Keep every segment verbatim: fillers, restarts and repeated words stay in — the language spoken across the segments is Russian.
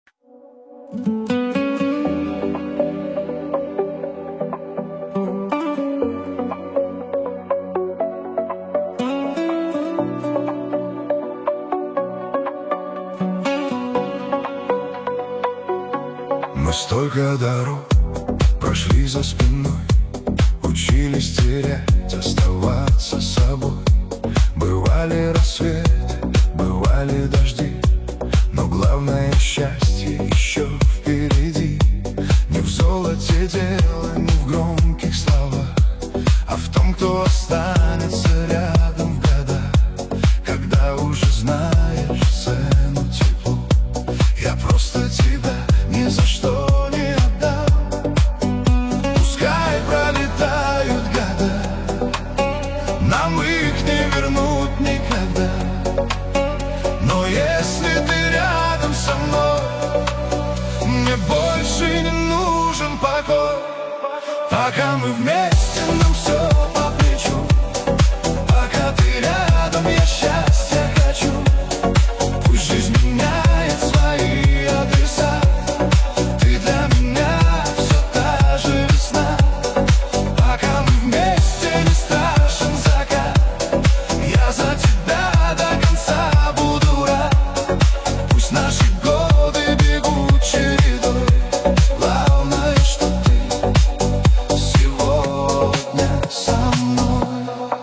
Мы столько дорог прошли за спиной, учились терять, оставаться собой. Бывали рассветы, бывали дожди, но главное счастье еще впереди. Не в золоте дело, не в громких словах, а в том, кто останется рядом в годах. Когда уже знаешь цену теплу, я просто тебя ни за что не отдам. Пускай пролетают года, нам их не вернуть никогда. Но если ты рядом со мной, мне больше не нужен покой. Пока мы вместе, нам все по плечу. Пока ты рядом, я счастья хочу. Пусть жизнь меняет свои адреса, ты для меня все та же весна. Пока мы вместе, не страшен закат, я за тебя до конца буду рад. Пусть наши годы бегут чередой, главное, что ты сегодня со мной.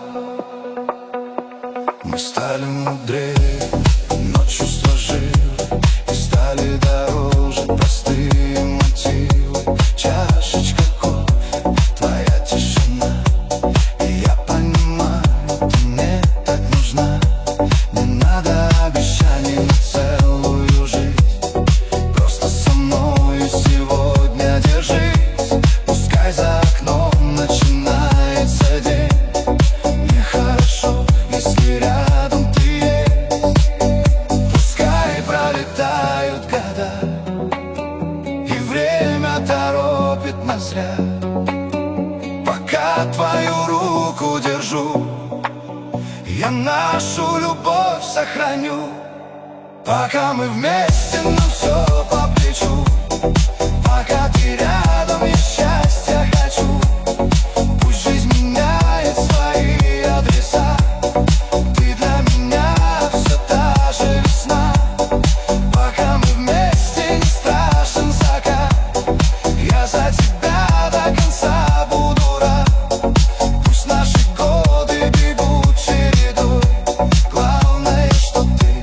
Мы стали мудрее, но чувства живы, и стали дороже простые мотивы. Чашечка кофе, твоя тишина, и я понимаю, ты мне так нужна. Не надо обещаний на целую жизнь, просто со мной сегодня держись. Пускай за окном начинается день, мне хорошо, если рядом ты есть. Пускай пролетают года, и время торопит нас зря. Пока твою руку держу, я нашу любовь сохраню. Пока мы вместе, нам все по плечу. Пока ты рядом, я счастья хочу. Пусть жизнь меняет свои адреса, ты для меня все та же весна. Пока мы вместе, не страшен закат, я за тебя до конца буду рад. Пусть наши годы бегут чередой, главное, что ты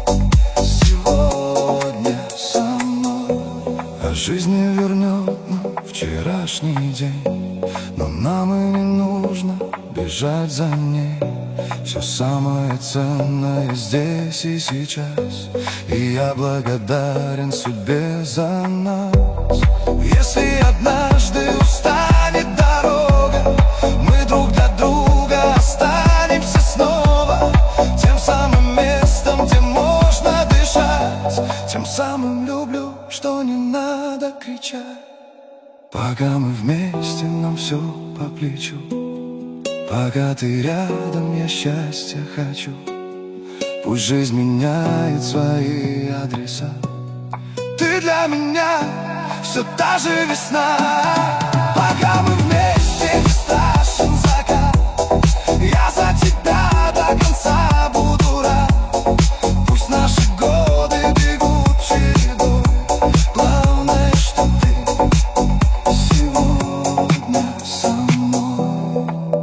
сегодня со мной. А жизнь не вернет нам вчерашний день, но нам и не нужно бежать за ней. Все самое ценное здесь и сейчас, и я благодарен судьбе за нас. Если однажды устанет дорога, мы друг для друга останемся снова тем самым местом, где можно дышать, тем самым люблю, что не надо кричать. Пока мы вместе, нам все по плечу. Пока ты рядом, я счастья хочу. Пусть жизнь меняет свои адреса, ты для меня все та же весна. Пока мы вместе, не страшен закат, я за тебя до конца буду рад. Пусть наши годы бегут чередой, главное, что ты сегодня со мной.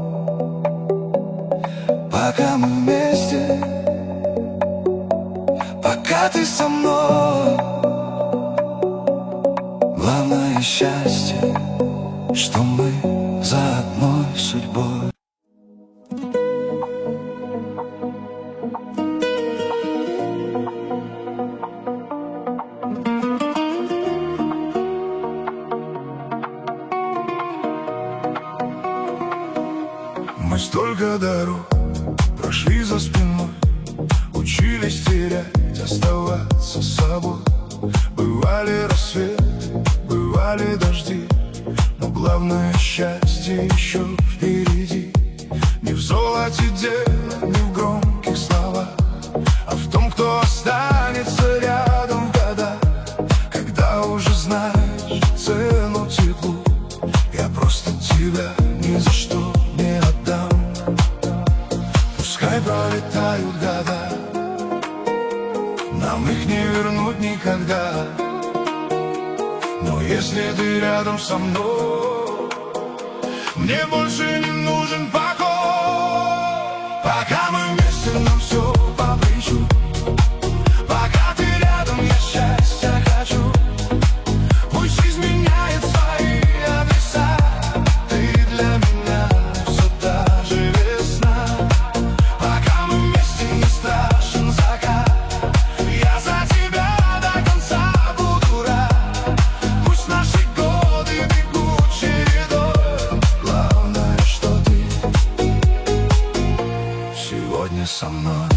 Пока мы вместе, пока ты со мной, главное счастье, что мы за одной судьбой. Мы столько дорог прошли за спиной, учились терять, оставаться собой. Бывали рассветы, бывали дожди, но главное счастье еще впереди. Не в золоте дело, не в громких словах, а в том, кто останется рядом в годах. тебя уже знаешь цену теплу. Я просто тебя ни за что не отдам. Пускай пролетают года, нам их не вернуть никогда. Но если ты рядом со мной, мне больше не нужен покой. Пока мы вместе, нам все по плечу. Пока ты рядом, я счастья хочу. Пусть жизнь меняет свои адреса, ты для меня все та же весна. Пока мы вместе, не страшен закат. Я за тебя до конца буду рад. Пусть наши годы бегут чередой. Главное, что ты сегодня со мной.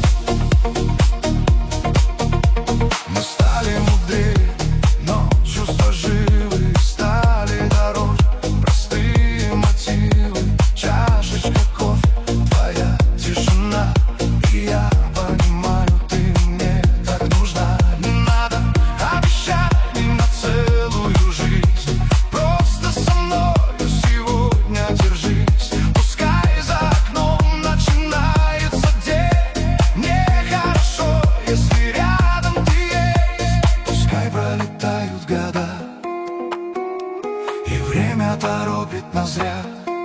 Мы стали мудрее, но чувства живы, стали дороже. Простые мотивы, чашечка кофе, твоя тишина. И я понимаю, ты мне так нужна. Не надо обещаний на целую жизнь. Просто со мною сегодня держись. Пускай за окном начинается день. Мне хорошо, если рядом ты есть. Пускай пролетают года, и время торопит нас зря.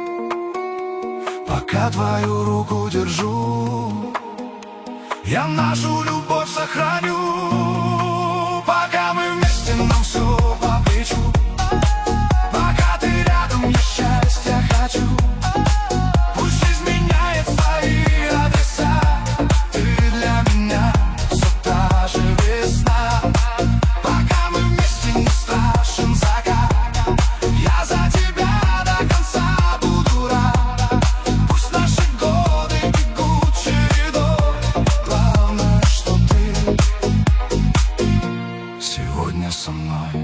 Пока твою руку держу, я нашу любовь сохраню. Пока мы вместе, нам все по плечу. Пока ты рядом, я счастья хочу. Пусть жизнь меняет свои адреса, ты для меня все та же весна. Пока мы вместе, не страшен закат. Я за тебя до конца буду рад. Пусть наши годы бегут чередой. Главное, что ты сегодня со мной.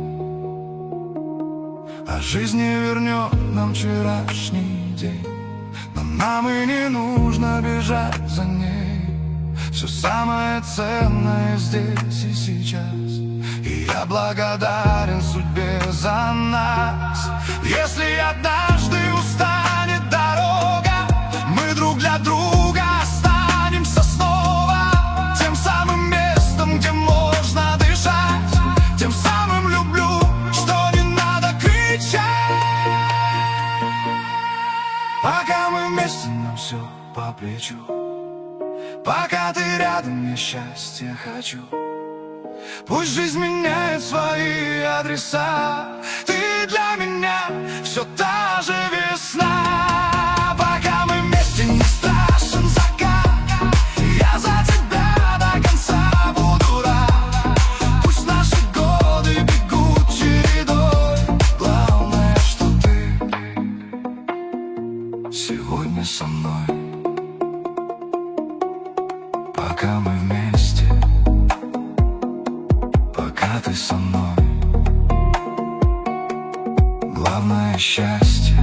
А жизнь не вернет нам вчерашний день, но нам и не нужно бежать за ней. Все самое ценное здесь и сейчас, и я благодарен судьбе за нас. Если однажды устанет дорога, мы друг для друга останемся снова. Тем самым местом, где можно дышать, тем самым люблю, что не надо кричать. Пока мы вместе, нам все по плечу. Пока ты рядом, я счастья хочу. Пусть жизнь меняет свои адреса, ты для меня все та же весна. Пока мы вместе, не страшен закат. Я за тебя до конца буду рад. Пусть наши годы бегут чередой. Главное, что ты сегодня со мной. Пока мы вместе, пока ты со мной. Главное счастье